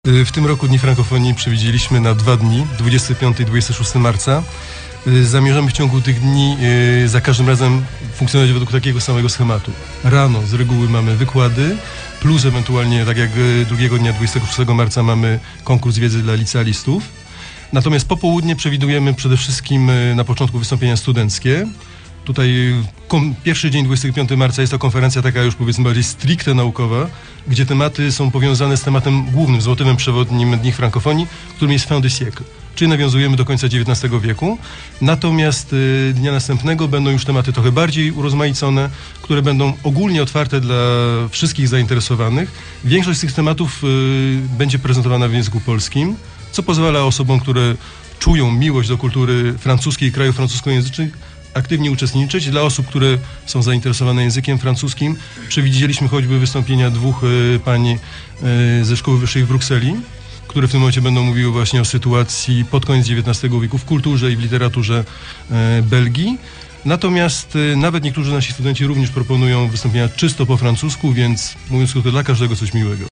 W tym roku Dni Frankofonii przewidzieliśmy na 2 dni, 25 i 26 marca. Zamierzamy w ciągu tych dni za każdym razem funkcjonować według takiego samego schematu. Rano z reguły mamy wykłady, plus ewentualnie, tak jak drugiego dnia, 26 marca, mamy konkurs wiedzy dla licealistów. Natomiast popołudnie przewidujemy przede wszystkim na początku wystąpienia studenckie. Tutaj pierwszy dzień, 25 marca, jest to konferencja taka już, powiedzmy, bardziej stricte naukowa, gdzie tematy są powiązane z tematem głównym, złotym przewodnim Dni Frankofonii, którym jest fin de siècle, czyli nawiązujemy do końca XIX wieku. Natomiast dnia następnego będą już tematy trochę bardziej urozmaicone, które będą ogólnie otwarte dla wszystkich zainteresowanych. Większość z tych tematów będzie prezentowana w języku polskim, co pozwala osobom, które czują miłość do kultury francuskiej i krajów francuskojęzycznych, aktywnie uczestniczyć. Dla osób, które są zainteresowane językiem francuskim, przewidzieliśmy choćby wystąpienia 2 pań ze Szkoły Wyższej w Brukseli, które w tym momencie będą mówiły właśnie o sytuacji pod koniec XIX wieku w kulturze i w literaturze Belgii. Natomiast nawet niektórzy nasi studenci również proponują wystąpienia czysto po francusku, więc mówiąc krótko, dla każdego coś miłego.